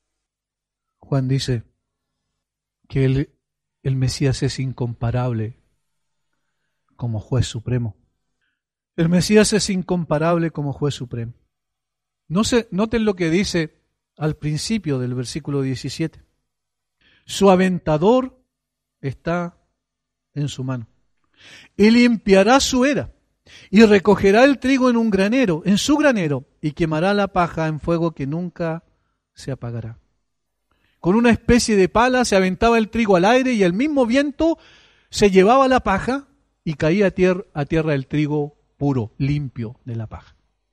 Juan dice que el, el Mesías es incomparable como juez supremo. El Mesías es incomparable como juez supremo. No se, noten lo que dice al principio del versículo diecisiete. Su aventador está en su mano. Y limpiará su era y recogerá el trigo en un granero, en su granero, y quemará la paja en fuego que nunca se apagará. Con una especie de pala se aventaba el trigo al aire y el mismo viento se llevaba la paja y caía a tierra, a tierra el trigo puro, limpio de la paja.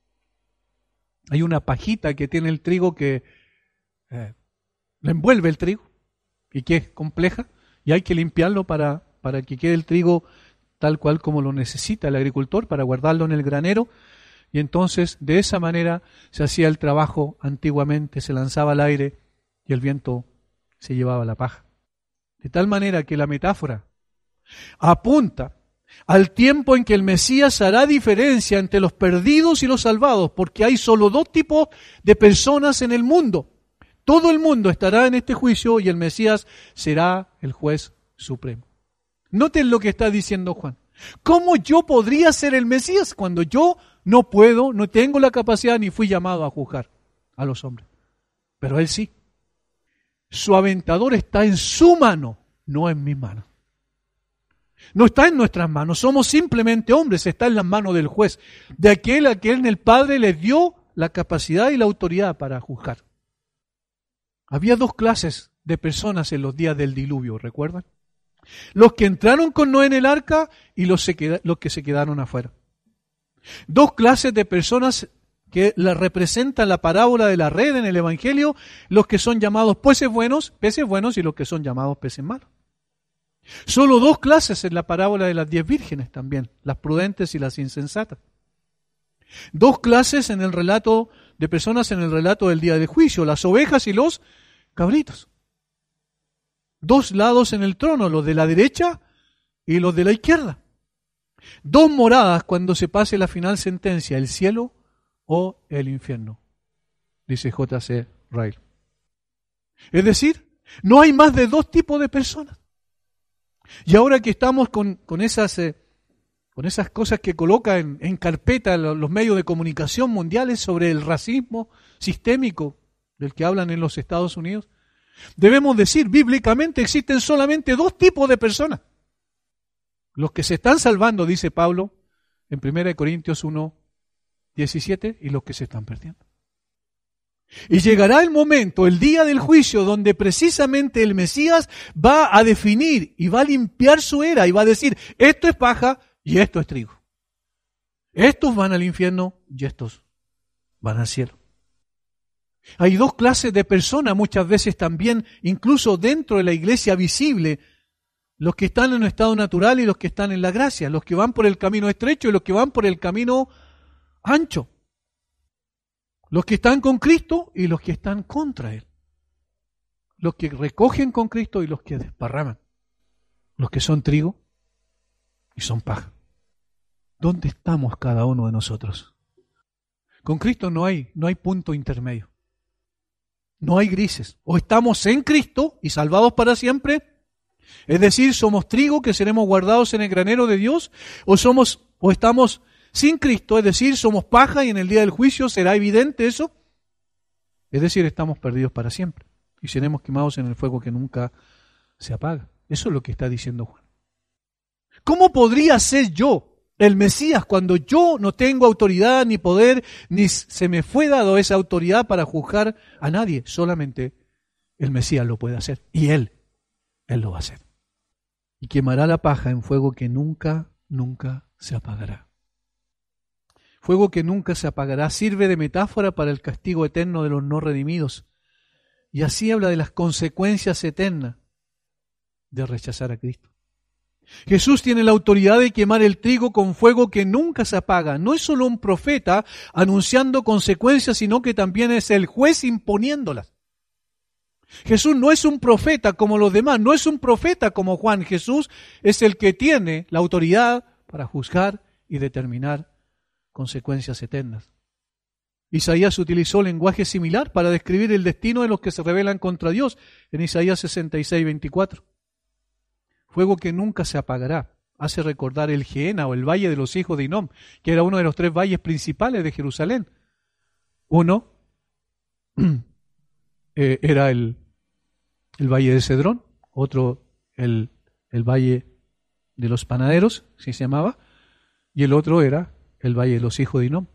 Hay una pajita que tiene el trigo que eh, le envuelve el trigo y que es compleja y hay que limpiarlo para, para que quede el trigo tal cual como lo necesita el agricultor para guardarlo en el granero. Y entonces de esa manera se hacía el trabajo antiguamente, se lanzaba al aire y el viento se llevaba la paja. De tal manera que la metáfora apunta al tiempo en que el Mesías hará diferencia entre los perdidos y los salvados, porque hay solo dos tipos de personas en el mundo. Todo el mundo estará en este juicio y el Mesías será el juez supremo. Noten lo que está diciendo Juan. ¿Cómo yo podría ser el Mesías cuando yo no puedo, no tengo la capacidad ni fui llamado a juzgar a los hombres? Pero él sí. Su aventador está en su mano, no en mi mano. No está en nuestras manos, somos simplemente hombres, está en las manos del juez, de aquel a quien el Padre le dio la capacidad y la autoridad para juzgar. Había dos clases de personas en los días del diluvio, ¿recuerdan? Los que entraron con Noé en el arca y los, se queda, los que se quedaron afuera. Dos clases de personas que la representan la parábola de la red en el Evangelio, los que son llamados peces buenos, peces buenos y los que son llamados peces malos. Solo dos clases en la parábola de las diez vírgenes también, las prudentes y las insensatas. Dos clases en el relato de personas en el relato del día del juicio, las ovejas y los cabritos. Dos lados en el trono, los de la derecha y los de la izquierda. Dos moradas cuando se pase la final sentencia, el cielo o el infierno, dice J C Ryle. Es decir, no hay más de dos tipos de personas. Y ahora que estamos con, con, esas, eh, con esas cosas que coloca en, en carpeta los, los medios de comunicación mundiales sobre el racismo sistémico del que hablan en los Estados Unidos, debemos decir, bíblicamente existen solamente dos tipos de personas. Los que se están salvando, dice Pablo, en primera Corintios uno, diecisiete, y los que se están perdiendo. Y llegará el momento, el día del juicio, donde precisamente el Mesías va a definir y va a limpiar su era y va a decir, esto es paja y esto es trigo. Estos van al infierno y estos van al cielo. Hay dos clases de personas muchas veces también, incluso dentro de la iglesia visible, los que están en un estado natural y los que están en la gracia, los que van por el camino estrecho y los que van por el camino ancho. Los que están con Cristo y los que están contra Él. Los que recogen con Cristo y los que desparraman. Los que son trigo y son paja. ¿Dónde estamos cada uno de nosotros? Con Cristo no hay, no hay punto intermedio. No hay grises. O estamos en Cristo y salvados para siempre, es decir, somos trigo que seremos guardados en el granero de Dios, o somos, o estamos sin Cristo, es decir, somos paja y en el día del juicio será evidente eso. Es decir, estamos perdidos para siempre y seremos quemados en el fuego que nunca se apaga. Eso es lo que está diciendo Juan. ¿Cómo podría ser yo el Mesías cuando yo no tengo autoridad ni poder, ni se me fue dado esa autoridad para juzgar a nadie? Solamente el Mesías lo puede hacer y Él, Él lo va a hacer. Y quemará la paja en fuego que nunca, nunca se apagará. Fuego que nunca se apagará sirve de metáfora para el castigo eterno de los no redimidos. Y así habla de las consecuencias eternas de rechazar a Cristo. Jesús tiene la autoridad de quemar el trigo con fuego que nunca se apaga. No es solo un profeta anunciando consecuencias, sino que también es el juez imponiéndolas. Jesús no es un profeta como los demás, no es un profeta como Juan. Jesús es el que tiene la autoridad para juzgar y determinar consecuencias eternas. Isaías utilizó lenguaje similar para describir el destino de los que se rebelan contra Dios en Isaías sesenta y seis, veinticuatro. Fuego que nunca se apagará. Hace recordar el Gehenna o el Valle de los hijos de Hinnom, que era uno de los tres valles principales de Jerusalén. Uno eh, era el, el Valle de Cedrón, otro el, el Valle de los Panaderos, así se llamaba, y el otro era el Valle de los hijos de Hinnom.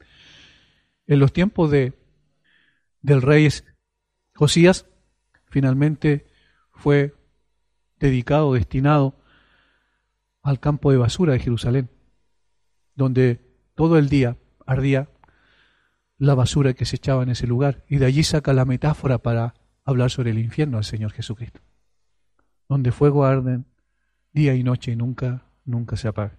En los tiempos de, del rey Josías, finalmente fue dedicado, destinado al campo de basura de Jerusalén, donde todo el día ardía la basura que se echaba en ese lugar. Y de allí saca la metáfora para hablar sobre el infierno del Señor Jesucristo, donde fuego arden día y noche y nunca, nunca se apaga.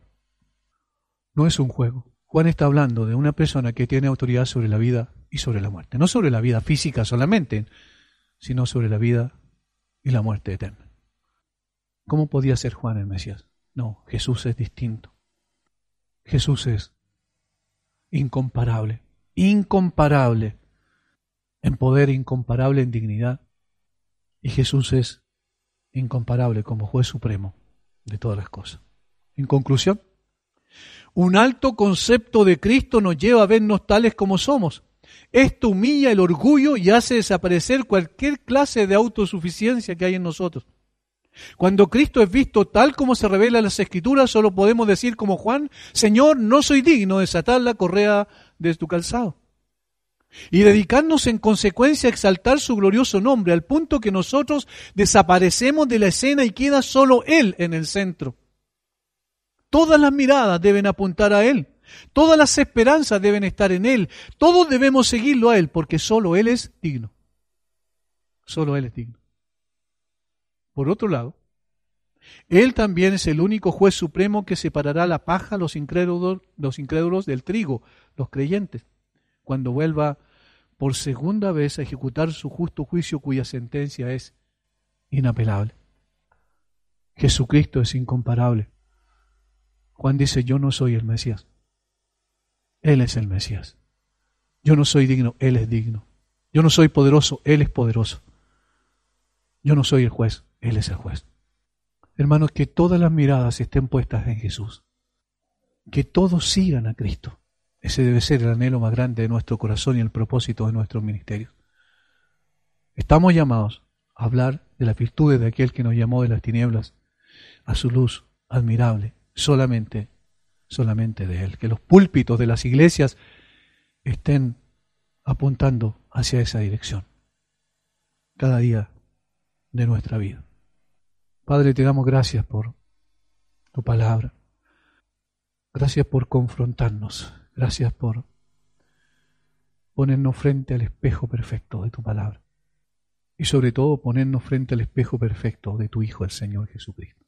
No es un juego. Juan está hablando de una persona que tiene autoridad sobre la vida y sobre la muerte. No sobre la vida física solamente, sino sobre la vida y la muerte eterna. ¿Cómo podía ser Juan el Mesías? No, Jesús es distinto. Jesús es incomparable, incomparable en poder, incomparable en dignidad. Y Jesús es incomparable como juez supremo de todas las cosas. En conclusión, un alto concepto de Cristo nos lleva a vernos tales como somos. Esto humilla el orgullo y hace desaparecer cualquier clase de autosuficiencia que hay en nosotros. Cuando Cristo es visto tal como se revela en las Escrituras, solo podemos decir como Juan: Señor, no soy digno de desatar la correa de tu calzado. Y dedicarnos en consecuencia a exaltar su glorioso nombre, al punto que nosotros desaparecemos de la escena y queda solo Él en el centro. Todas las miradas deben apuntar a Él. Todas las esperanzas deben estar en Él. Todos debemos seguirlo a Él, porque solo Él es digno. Solo Él es digno. Por otro lado, Él también es el único juez supremo que separará la paja, los incrédulos, los incrédulos del trigo, los creyentes, cuando vuelva por segunda vez a ejecutar su justo juicio, cuya sentencia es inapelable. Jesucristo es incomparable. Juan dice: yo no soy el Mesías. Él es el Mesías. Yo no soy digno, Él es digno. Yo no soy poderoso, Él es poderoso. Yo no soy el juez, Él es el juez. Hermanos, que todas las miradas estén puestas en Jesús. Que todos sigan a Cristo. Ese debe ser el anhelo más grande de nuestro corazón y el propósito de nuestro ministerio. Estamos llamados a hablar de las virtudes de aquel que nos llamó de las tinieblas a su luz admirable. Solamente, solamente de Él. Que los púlpitos de las iglesias estén apuntando hacia esa dirección. Cada día de nuestra vida. Padre, te damos gracias por tu palabra. Gracias por confrontarnos. Gracias por ponernos frente al espejo perfecto de tu palabra. Y sobre todo ponernos frente al espejo perfecto de tu Hijo, el Señor Jesucristo.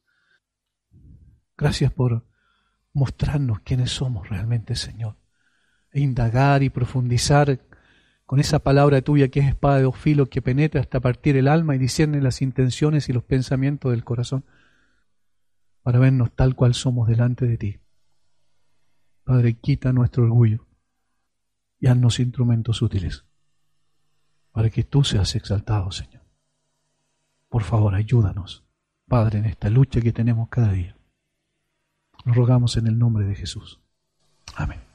Gracias por mostrarnos quiénes somos realmente, Señor. E indagar y profundizar con esa palabra tuya que es espada de dos filos, que penetra hasta partir el alma y discierne las intenciones y los pensamientos del corazón, para vernos tal cual somos delante de ti. Padre, quita nuestro orgullo y haznos instrumentos útiles para que tú seas exaltado, Señor. Por favor, ayúdanos, Padre, en esta lucha que tenemos cada día. Nos rogamos en el nombre de Jesús. Amén.